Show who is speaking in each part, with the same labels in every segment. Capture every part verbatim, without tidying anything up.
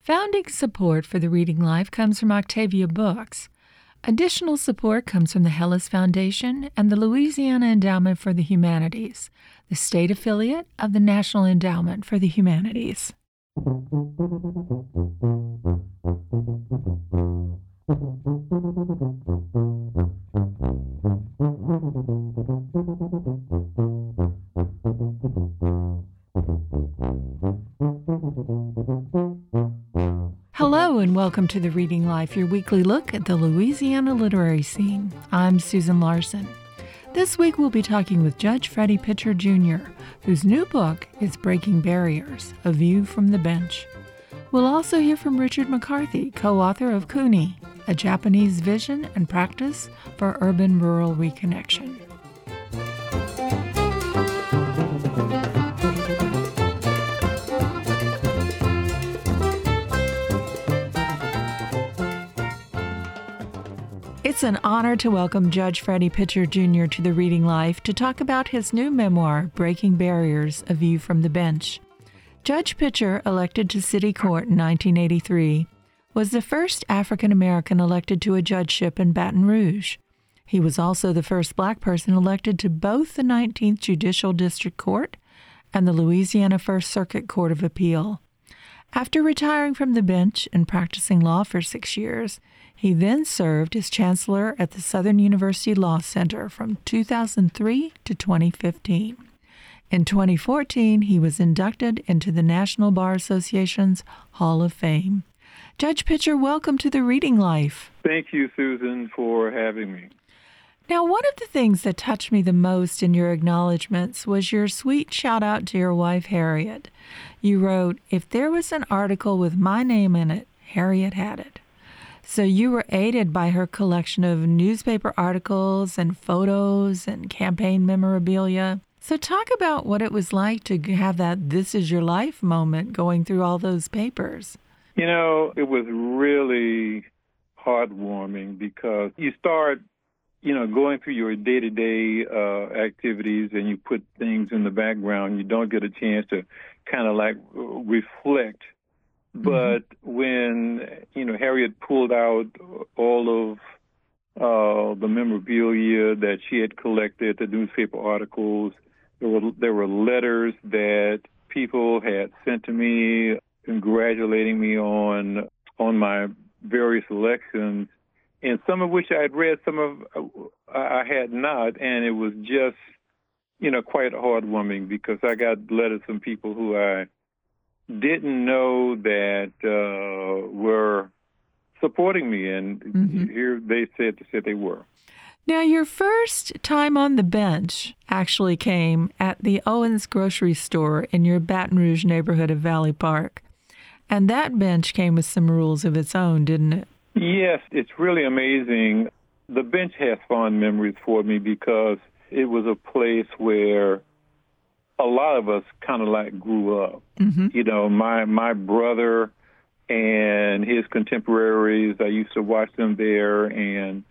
Speaker 1: Founding support for the Reading Life comes from Octavia Books. Additional support comes from the Hellis Foundation and the Louisiana Endowment for the Humanities, the state affiliate of the National Endowment for the Humanities. Hello and welcome to The Reading Life, your weekly look at the Louisiana literary scene. I'm Susan Larson. This week we'll be talking with Judge Freddie Pitcher, Junior, whose new book is Breaking Barriers, A View from the Bench. We'll also hear from Richard McCarthy, co-author of Kuni, A Japanese Vision and Practice for Urban-Rural Reconnection. It's an honor to welcome Judge Freddie Pitcher, Junior to The Reading Life to talk about his new memoir, Breaking Barriers, A View from the Bench. Judge Pitcher, elected to city court in nineteen eighty-three, was the first African-American elected to a judgeship in Baton Rouge. He was also the first black person elected to both the nineteenth Judicial District Court and the Louisiana First Circuit Court of Appeal. After retiring from the bench and practicing law for six years, he then served as chancellor at the Southern University Law Center from two thousand three to twenty fifteen. In twenty fourteen, he was inducted into the National Bar Association's Hall of Fame. Judge Pitcher, welcome to The Reading Life.
Speaker 2: Thank you, Susan, for having me.
Speaker 1: Now, one of the things that touched me the most in your acknowledgments was your sweet shout-out to your wife, Harriet. You wrote, "If there was an article with my name in it, Harriet had it." So you were aided by her collection of newspaper articles and photos and campaign memorabilia. So talk about what it was like to have that "this is your life" moment going through all those papers.
Speaker 2: You know, it was really heartwarming because you start, you know, going through your day-to-day uh, activities and you put things in the background. You don't get a chance to kind of like reflect. But mm-hmm. when, you know, Harriet pulled out all of uh, the memorabilia that she had collected, the newspaper articles, there were, there were letters that people had sent to me congratulating me on on my various elections, and some of which I had read, some of I had not, and it was just, you know, quite heartwarming because I got letters from people who I didn't know that uh, were supporting me, and mm-hmm. here they said said they were.
Speaker 1: Now, your first time on the bench actually came at the Owens grocery store in your Baton Rouge neighborhood of Valley Park. And that bench came with some rules of its own, didn't it?
Speaker 2: Yes, it's really amazing. The bench has fond memories for me because it was a place where a lot of us kind of like grew up. Mm-hmm. You know, my my brother and his contemporaries, I used to watch them there. And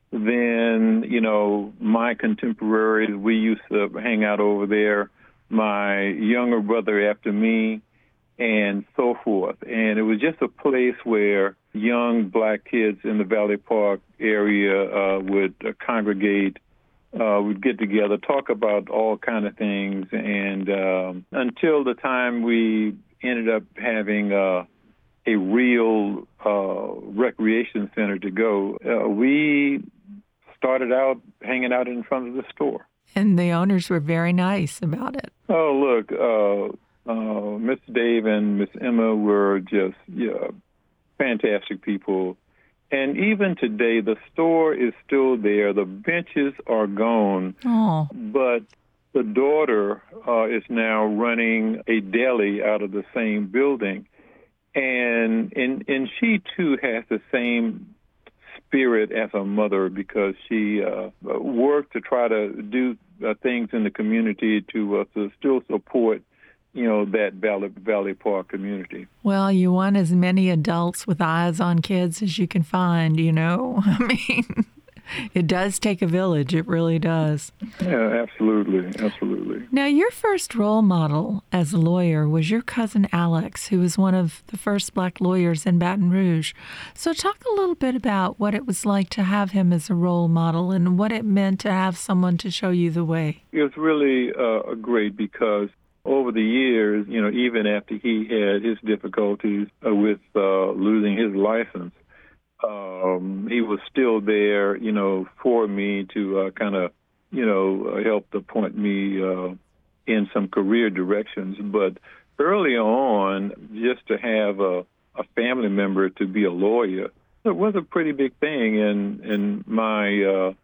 Speaker 2: then, you know, my contemporaries, we used to hang out over there. My younger brother after me, and so forth. And it was just a place where young black kids in the Valley Park area uh, would uh, congregate, uh, would get together, talk about all kind of things. And um, until the time we ended up having uh, a real uh, recreation center to go, uh, we started out hanging out in front of the store.
Speaker 1: And the owners were very nice about it.
Speaker 2: Oh, look, uh, Uh, Mister Dave and Miss Emma were just yeah, fantastic people. And even today, the store is still there. The benches are gone.
Speaker 1: Oh.
Speaker 2: But the daughter uh, is now running a deli out of the same building. And, and, and she, too, has the same spirit as her mother because she uh, worked to try to do uh, things in the community to, uh, to still support you know, that Valley, Valley Park community.
Speaker 1: Well, you want as many adults with eyes on kids as you can find, you know. I mean, It does take a village. It really does.
Speaker 2: Yeah, absolutely. Absolutely.
Speaker 1: Now, your first role model as a lawyer was your cousin Alex, who was one of the first black lawyers in Baton Rouge. So talk a little bit about what it was like to have him as a role model and what it meant to have someone to show you the way.
Speaker 2: It was really uh, great because over the years, you know, even after he had his difficulties uh, with uh, losing his license, um, he was still there, you know, for me to uh, kind of, you know, uh, help to point me uh, in some career directions. But early on, just to have a, a family member to be a lawyer, it was a pretty big thing. And, and my uh,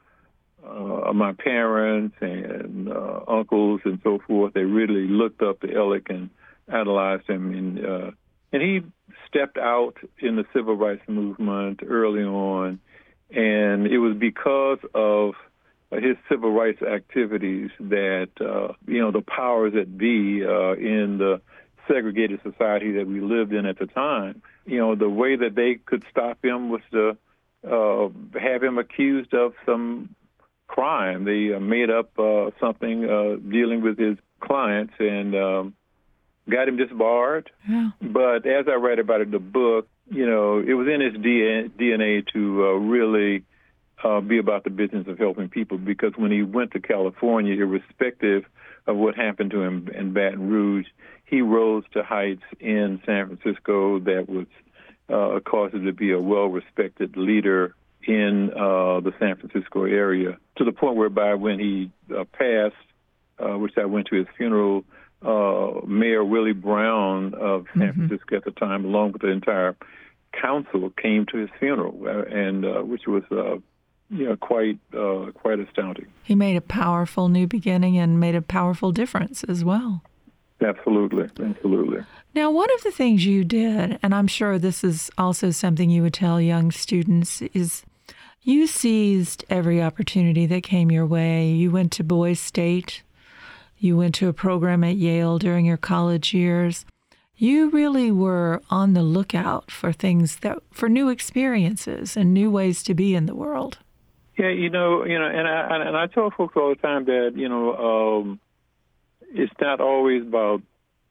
Speaker 2: uh, my parents and uh, uncles and so forth, they really looked up to Alec and idolized him. And, uh, and he stepped out in the civil rights movement early on, and it was because of his civil rights activities that, uh, you know, the powers that be uh, in the segregated society that we lived in at the time, you know, the way that they could stop him was to uh, have him accused of some crime. They uh, made up uh, something uh, dealing with his clients and um, got him disbarred.
Speaker 1: Yeah.
Speaker 2: But as I write about it in the book, you know, it was in his D N A to uh, really uh, be about the business of helping people, because when he went to California, irrespective of what happened to him in Baton Rouge, he rose to heights in San Francisco that was uh, caused him to be a well-respected leader in uh, the San Francisco area, to the point whereby when he uh, passed, uh, which I went to his funeral, uh, Mayor Willie Brown of San mm-hmm. Francisco at the time, along with the entire council, came to his funeral, uh, and uh, which was uh, you know, quite uh, quite astounding.
Speaker 1: He made a powerful new beginning and made a powerful difference as well.
Speaker 2: Absolutely, absolutely.
Speaker 1: Now, one of the things you did, and I'm sure this is also something you would tell young students, is you seized every opportunity that came your way. You went to Boys State. You went to a program at Yale during your college years. You really were on the lookout for things that, for new experiences and new ways to be in the world.
Speaker 2: Yeah, you know, you know, and I and I tell folks all the time that, you know, um, it's not always about,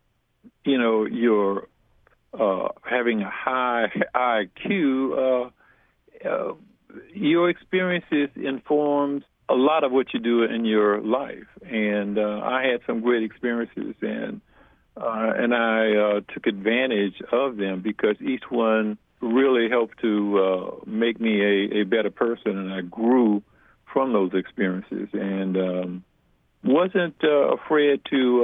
Speaker 2: you know, your uh, having a high I Q. Uh, uh, your experiences informs a lot of what you do in your life, and uh, I had some great experiences, and uh, and I uh, took advantage of them because each one really helped to uh, make me a, a better person, and I grew from those experiences, and um, wasn't uh, afraid to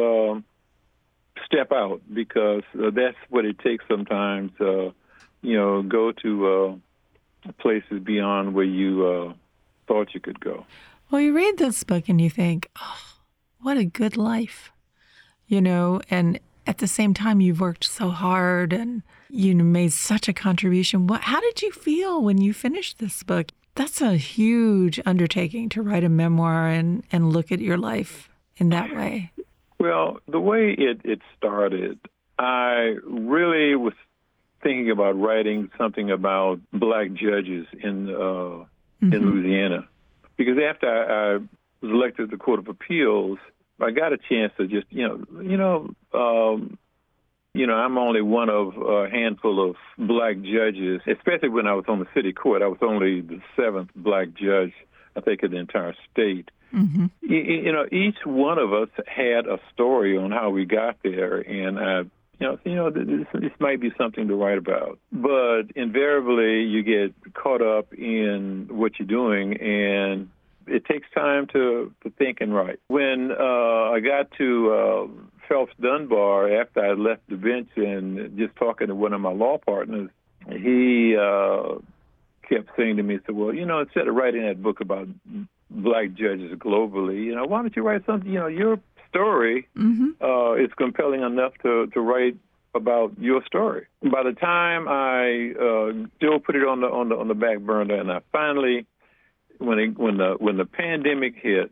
Speaker 2: uh, step out, because uh, that's what it takes sometimes. Uh, you know, go to uh, places beyond where you uh, thought you could go.
Speaker 1: Well, you read this book and you think, oh, what a good life, you know, and at the same time, you've worked so hard and you made such a contribution. What, how did you feel when you finished this book? That's a huge undertaking to write a memoir and, and look at your life in that way.
Speaker 2: Well, the way it, it started, I really was thinking about writing something about black judges in uh, mm-hmm. in Louisiana. Because after I, I was elected to the Court of Appeals, I got a chance to just, you know, you know, um, you know, I'm only one of a handful of black judges, especially when I was on the city court. I was only the seventh black judge, I think, in the entire state. Mm-hmm. You, you know, each one of us had a story on how we got there, and I, you know, you know, this, this might be something to write about. But invariably, you get caught up in what you're doing, and it takes time to, to think and write. When uh, I got to uh, Phelps Dunbar, after I left the bench and just talking to one of my law partners, he uh, kept saying to me, said, well, you know, instead of writing that book about black judges globally, you know, why don't you write something, you know, your story mm-hmm. uh, is compelling enough to, to write about your story. By the time I uh, still put it on the on the on the back burner, and I finally, when it, when the when the pandemic hit,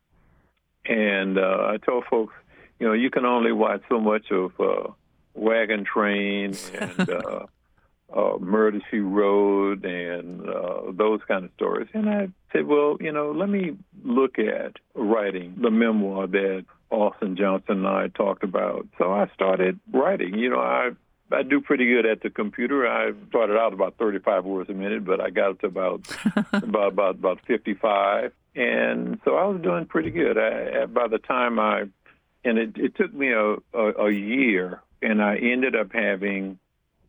Speaker 2: and uh, I told folks, you know, you can only watch so much of uh, Wagon Train and uh, uh, Murder, She Wrote and uh, those kind of stories. And I said, well, you know, let me look at writing the memoir that Austin Johnson and I talked about. So I started writing. You know, I I do pretty good at the computer. I started out about thirty-five words a minute, but I got up to about about, about about fifty-five. And so I was doing pretty good. I, by the time I, and it, it took me a, a, a year, and I ended up having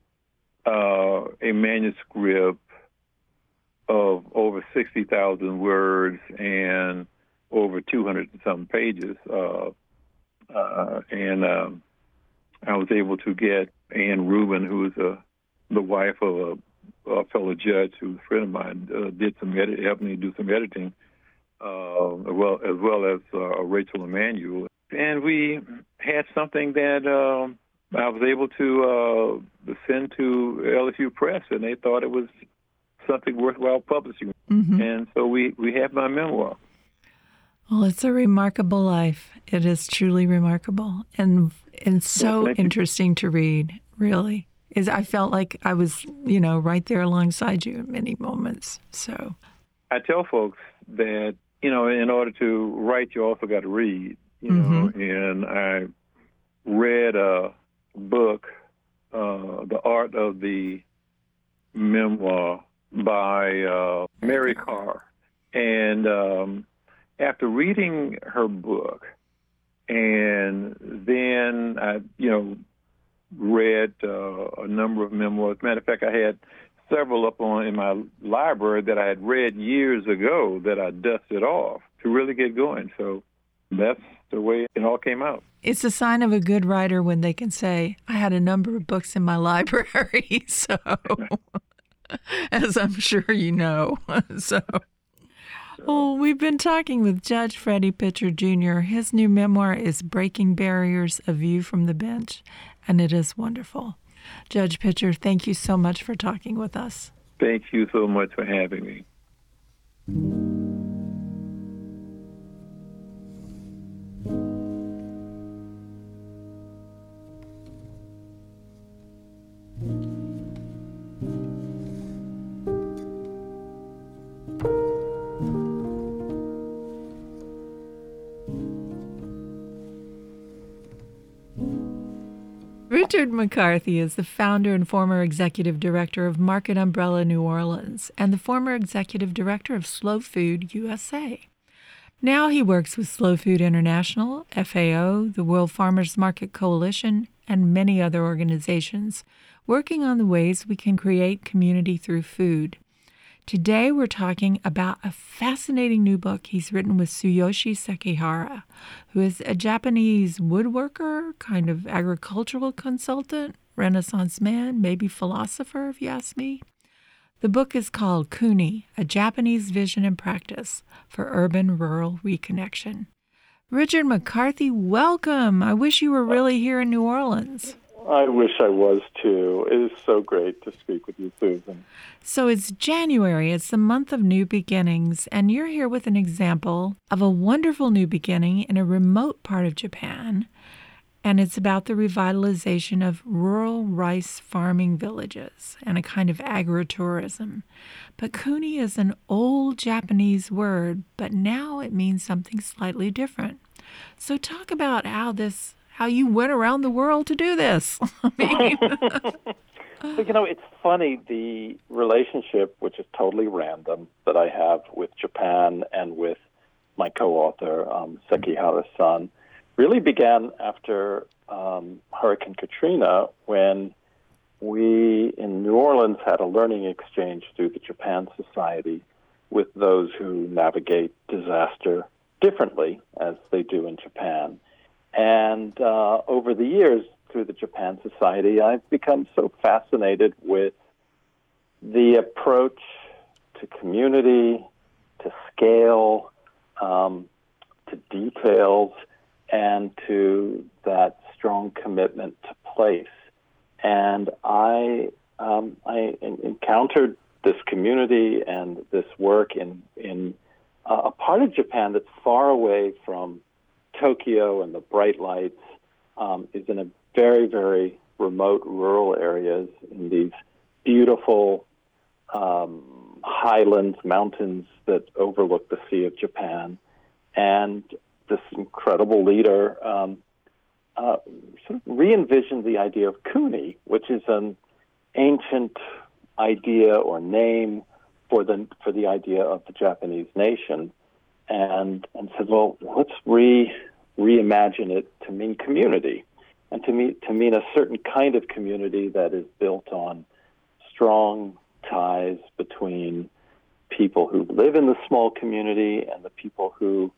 Speaker 2: uh, a manuscript of over sixty thousand words and over two hundred and some pages. Uh, uh, and um, I was able to get Ann Rubin, who is a, the wife of a, a fellow judge who's a friend of mine, uh, did some edit, helped me do some editing, uh, well as well as uh, Rachel Emanuel, and we had something that uh, I was able to uh, send to L S U Press, and they thought it was something worthwhile publishing. Mm-hmm. And so we, we have my memoir.
Speaker 1: Well, it's a remarkable life. It is truly remarkable and and so well, interesting to read, really. Is I felt like I was, you know, right there alongside you in many moments. So
Speaker 2: I tell folks that, you know, in order to write, you also got to read, you mm-hmm. know, and I read a book, uh, The Art of the Memoir by uh, Mary Karr. And um, after reading her book, and then I, you know, read uh, a number of memoirs. Matter of fact, I had several up on in my library that I had read years ago that I dusted off to really get going. So that's the way it all came out.
Speaker 1: It's a sign of a good writer when they can say, I had a number of books in my library, so as I'm sure you know. so... Well, we've been talking with Judge Freddie Pitcher, Junior His new memoir is Breaking Barriers, A View from the Bench, and it is wonderful. Judge Pitcher, thank you so much for talking with us.
Speaker 2: Thank you so much for having me.
Speaker 1: Richard McCarthy is the founder and former executive director of Market Umbrella New Orleans and the former executive director of Slow Food U S A. Now he works with Slow Food International, F A O, the World Farmers Market Coalition, and many other organizations, working on the ways we can create community through food. Today we're talking about a fascinating new book he's written with Tsuyoshi Sekihara, who is a Japanese woodworker, kind of agricultural consultant, Renaissance man, maybe philosopher, if you ask me. The book is called Kuni, A Japanese Vision and Practice for Urban-Rural Reconnection. Richard McCarthy, welcome. I wish you were really here in New Orleans.
Speaker 3: I wish I was, too. It is so great to speak with you, Susan.
Speaker 1: So it's January. It's the month of new beginnings, and you're here with an example of a wonderful new beginning in a remote part of Japan, and it's about the revitalization of rural rice farming villages and a kind of agritourism. But kuni is an old Japanese word, but now it means something slightly different. So talk about how this how you went around the world to do this. I mean,
Speaker 3: well, you know, it's funny, the relationship, which is totally random, that I have with Japan and with my co-author, um, Sekihara's son, really began after um, Hurricane Katrina, when we in New Orleans had a learning exchange through the Japan Society with those who navigate disaster differently, as they do in Japan. And uh, over the years, through the Japan Society, I've become so fascinated with the approach to community, to scale, um, to details, and to that strong commitment to place. And I um, I encountered this community and this work in, in uh, a part of Japan that's far away from Tokyo and the bright lights, um, is in a very, very remote rural areas in these beautiful um, highlands, mountains that overlook the Sea of Japan. And this incredible leader um, uh, sort of re-envisioned the idea of kuni, which is an ancient idea or name for the for the idea of the Japanese nation, and and said, well, let's re reimagine it to mean community, and to mean to mean a certain kind of community that is built on strong ties between people who live in the small community and the people who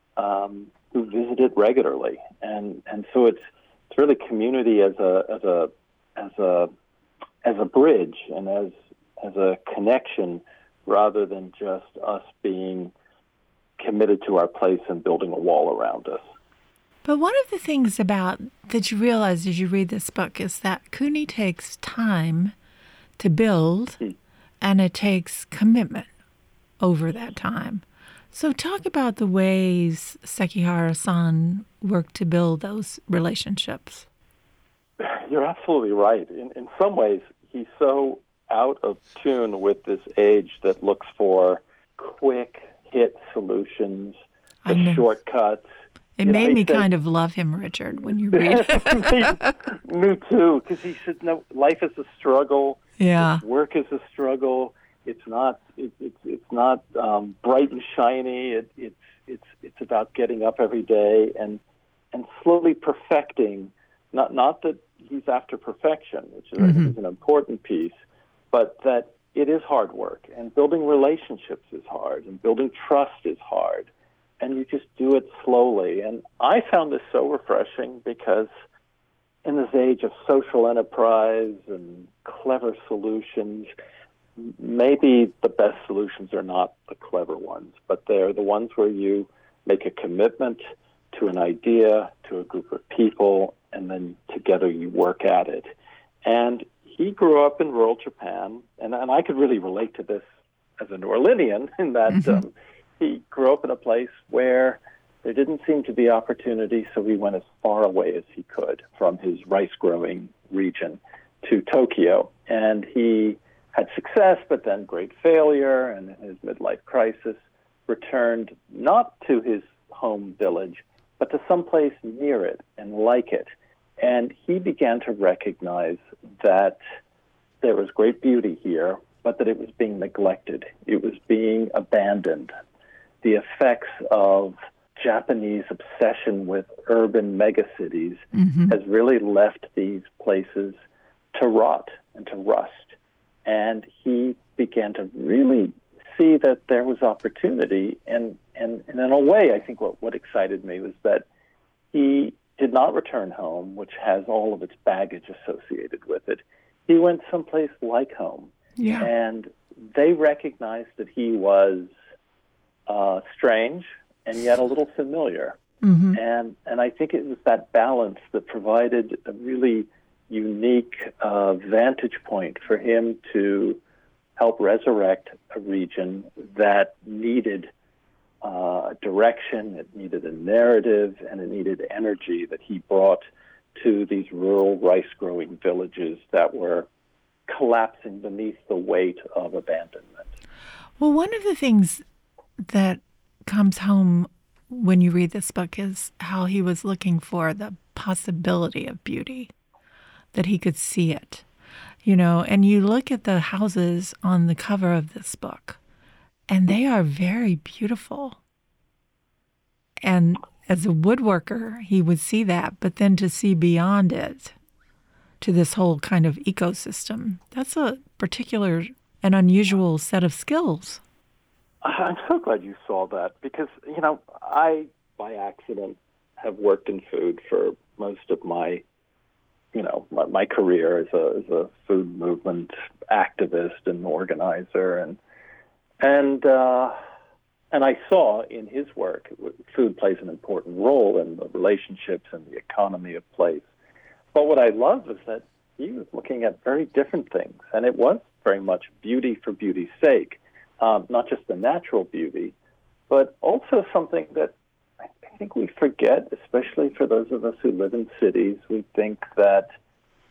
Speaker 3: um, who visit it regularly, and and so it's it's really community as a as a as a as a bridge and as as a connection, rather than just us being committed to our place and building a wall around us.
Speaker 1: But one of the things about that you realize as you read this book is that kuni takes time to build, hmm. and it takes commitment over that time. So talk about the ways Sekihara-san worked to build those relationships.
Speaker 3: You're absolutely right. In, in some ways, he's so out of tune with this age that looks for quick hit solutions, the shortcuts.
Speaker 1: It
Speaker 3: you
Speaker 1: made
Speaker 3: know,
Speaker 1: me
Speaker 3: said,
Speaker 1: kind of love him, Richard, when you read it.
Speaker 3: me, me too, because he said, no, life is a struggle.
Speaker 1: Yeah.
Speaker 3: Work is a struggle. It's not. It, it's it's not um, bright and shiny. It, it's it's it's about getting up every day and and slowly perfecting. Not not that he's after perfection, which is, mm-hmm. is an important piece, but that it is hard work, and building relationships is hard, and building trust is hard, and you just do it slowly. And I found this so refreshing because in this age of social enterprise and clever solutions, maybe the best solutions are not the clever ones, but they're the ones where you make a commitment to an idea, to a group of people, and then together you work at it. And he grew up in rural Japan, and, and I could really relate to this as a New Orleanian in that mm-hmm. um, he grew up in a place where there didn't seem to be opportunity, so he went as far away as he could from his rice-growing region to Tokyo. And he had success, but then great failure, and in his midlife crisis returned not to his home village, but to someplace near it and like it. And he began to recognize that there was great beauty here, but that it was being neglected. It was being abandoned. The effects of Japanese obsession with urban megacities mm-hmm. has really left these places to rot and to rust. And he began to really see that there was opportunity. And, and, and in a way, I think what, what excited me was that he did not return home, which has all of its baggage associated with it. He went someplace like home.
Speaker 1: Yeah.
Speaker 3: And they recognized that he was uh, strange and yet a little familiar. Mm-hmm. And and I think it was that balance that provided a really unique uh, vantage point for him to help resurrect a region that needed uh, direction, it needed a narrative, and it needed energy that he brought to these rural rice-growing villages that were collapsing beneath the weight of abandonment.
Speaker 1: Well, one of the things that comes home when you read this book is how he was looking for the possibility of beauty, that he could see it, you know, and you look at the houses on the cover of this book, and they are very beautiful. And as a woodworker, he would see that, but then to see beyond it to this whole kind of ecosystem, that's a particular and unusual set of skills.
Speaker 3: I'm so glad you saw that because, you know, I, by accident, have worked in food for most of my, you know, my, my career as a, as a food movement activist and organizer. And, and, uh, and I saw in his work, food plays an important role in the relationships and the economy of place. But what I love is that he was looking at very different things, and it was very much beauty for beauty's sake. Um, not just the natural beauty, but also something that I think we forget, especially for those of us who live in cities. We think that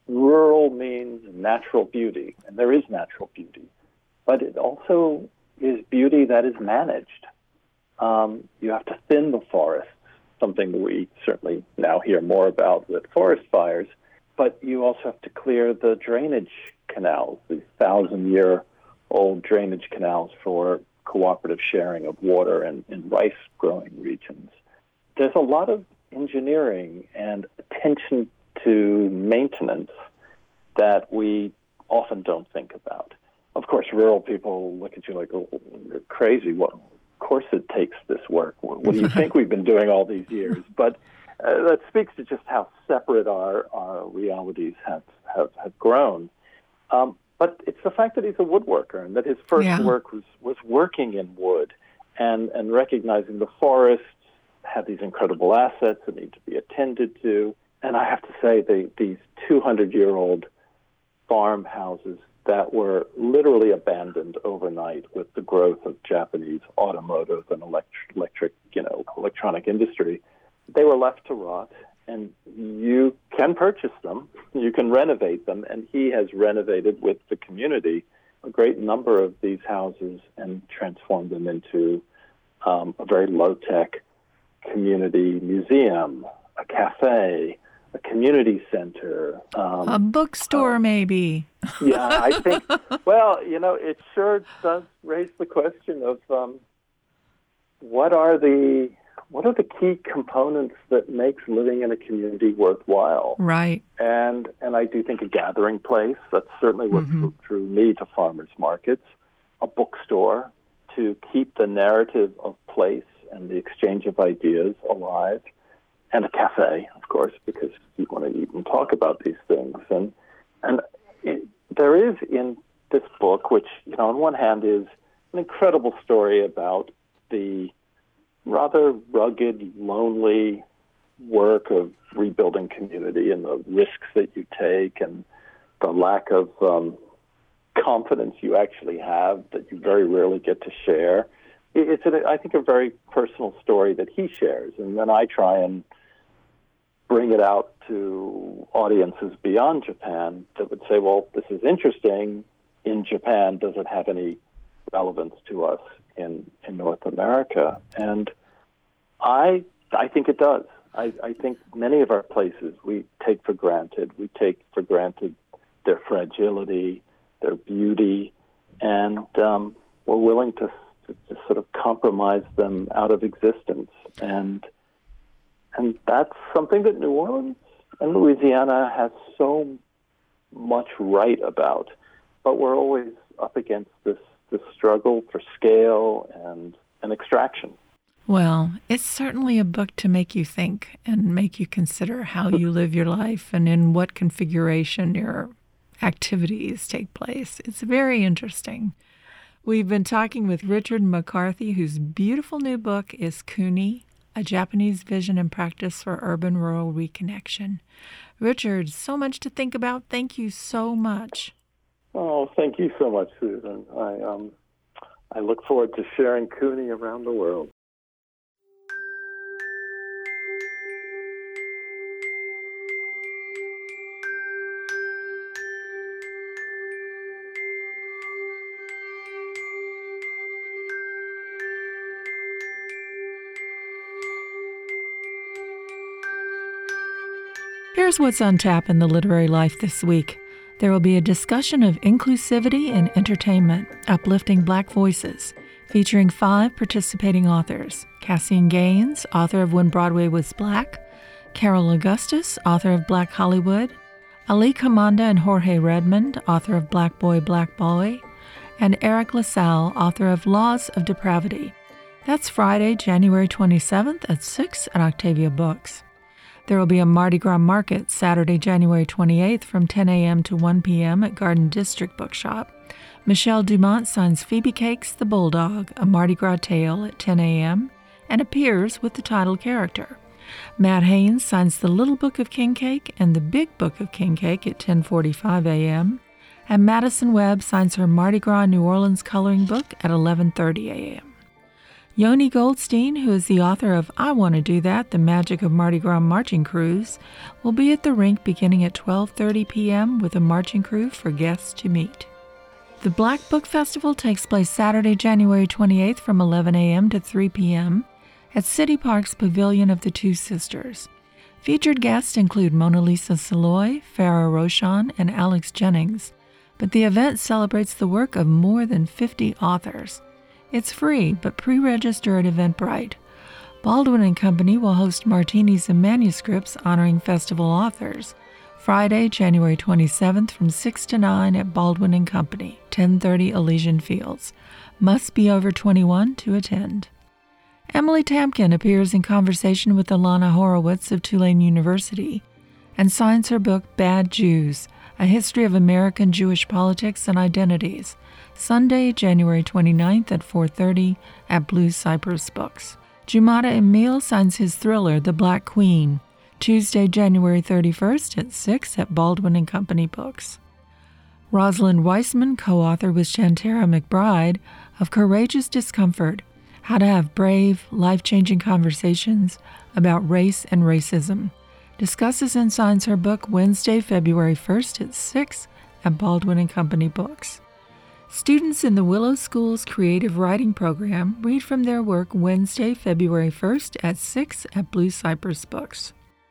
Speaker 3: rural means natural beauty, and there is natural beauty, but it also is beauty that is managed. Um, you have to thin the forests, something that we certainly now hear more about with forest fires, but you also have to clear the drainage canals, these thousand-year-old drainage canals for cooperative sharing of water in, in rice-growing regions. There's a lot of engineering and attention to maintenance that we often don't think about. Of course, rural people look at you like, oh, you're crazy. What? Of course it takes this work. What do you think we've been doing all these years? But uh, that speaks to just how separate our, our realities have, have, have grown. Um, but it's the fact that he's a woodworker and that his first yeah. work was, was working in wood and, and recognizing the forests have these incredible assets that need to be attended to. And I have to say, the, these two hundred year old farmhouses that were literally abandoned overnight with the growth of Japanese automotive and electric, electric, you know, electronic industry, they were left to rot. And you can purchase them, you can renovate them, and he has renovated with the community a great number of these houses and transformed them into um, a very low-tech community museum, a cafe, a community center. Um,
Speaker 1: a bookstore, uh, maybe.
Speaker 3: Yeah, I think, well, you know, it sure does raise the question of um, what are the what are the key components that makes living in a community worthwhile?
Speaker 1: Right.
Speaker 3: And and I do think a gathering place, that's certainly what mm-hmm. drew me to farmers markets, a bookstore to keep the narrative of place and the exchange of ideas alive, and a cafe, of course, because you want to eat and talk about these things. And and it, there is in this book, which, you know, on one hand is an incredible story about the rather rugged, lonely work of rebuilding community and the risks that you take and the lack of um, confidence you actually have that you very rarely get to share. It's, a, I think, a very personal story that he shares, and then I try and bring it out to audiences beyond Japan that would say, well, this is interesting in Japan. Does it have any relevance to us in, in North America? And I I think it does. I, I think many of our places we take for granted. We take for granted their fragility, their beauty, and um, we're willing to, to, to sort of compromise them out of existence. And and that's something that New Orleans and Louisiana has so much right about. But we're always up against this, this struggle for scale and, and extraction.
Speaker 1: Well, it's certainly a book to make you think and make you consider how you live your life and in what configuration your activities take place. It's very interesting. We've been talking with Richard McCarthy, whose beautiful new book is Kuni, A Japanese Vision and Practice for Urban-Rural Reconnection. Richard, so much to think about. Thank you so much.
Speaker 3: Oh, thank you so much, Susan. I um, I look forward to sharing Kuni around the world.
Speaker 1: Here's what's on tap in the literary life this week. There will be a discussion of inclusivity in entertainment, uplifting Black voices, featuring five participating authors: Cassian Gaines, author of When Broadway Was Black; Carol Augustus, author of Black Hollywood; Ali Kamanda and Jorge Redmond, author of Black Boy, Black Boy; and Eric LaSalle, author of Laws of Depravity. That's Friday, January twenty-seventh at six at Octavia Books. There will be a Mardi Gras market Saturday, January twenty-eighth from ten a.m. to one p.m. at Garden District Bookshop. Michelle Dumont signs Phoebe Cake's The Bulldog, a Mardi Gras tale, at ten a.m. and appears with the title character. Matt Haynes signs The Little Book of King Cake and The Big Book of King Cake at ten forty-five a.m. And Madison Webb signs her Mardi Gras New Orleans coloring book at eleven thirty a.m. Yoni Goldstein, who is the author of I Want to Do That, The Magic of Mardi Gras Marching Crews, will be at the rink beginning at twelve thirty p.m. with a marching crew for guests to meet. The Black Book Festival takes place Saturday, January twenty-eighth from eleven a.m. to three p.m. at City Park's Pavilion of the Two Sisters. Featured guests include Mona Lisa Saloy, Farrah Roshan, and Alex Jennings, but the event celebrates the work of more than fifty authors. It's free, but pre-register at Eventbrite. Baldwin and Company will host martinis and manuscripts honoring festival authors. Friday, January twenty-seventh from six to nine at Baldwin and Company, ten thirty Elysian Fields. Must be over twenty-one to attend. Emily Tamkin appears in conversation with Alana Horowitz of Tulane University and signs her book Bad Jews, A History of American Jewish Politics and Identities, Sunday, January twenty-ninth at four thirty at Blue Cypress Books. Jumada Emil signs his thriller The Black Queen, Tuesday, January thirty-first at six at Baldwin and Company Books. Rosalind Weissman, co-author with Shantara McBride of Courageous Discomfort, How to Have Brave, Life-Changing Conversations About Race and Racism, discusses and signs her book Wednesday, February first at six at Baldwin and Company Books. Students in the Willow School's Creative Writing Program read from their work Wednesday, February first at six at Blue Cypress Books.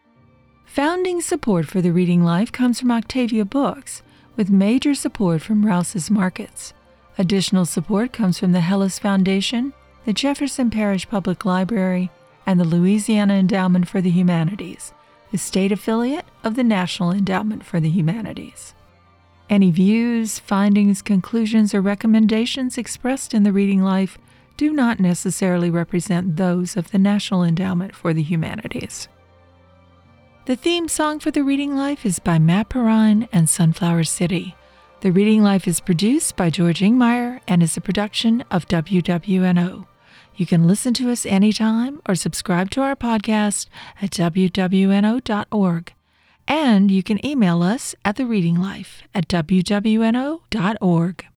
Speaker 1: Founding support for the Reading Life comes from Octavia Books, with major support from Rouse's Markets. Additional support comes from the Hellis Foundation, the Jefferson Parish Public Library, and the Louisiana Endowment for the Humanities, the state affiliate of the National Endowment for the Humanities. Any views, findings, conclusions, or recommendations expressed in the Reading Life do not necessarily represent those of the National Endowment for the Humanities. The theme song for the Reading Life is by Matt Perrine and Sunflower City. The Reading Life is produced by George Ingmeyer and is a production of W W N O. You can listen to us anytime or subscribe to our podcast at W W N O dot org. And you can email us at the Reading Life at W W N O dot org.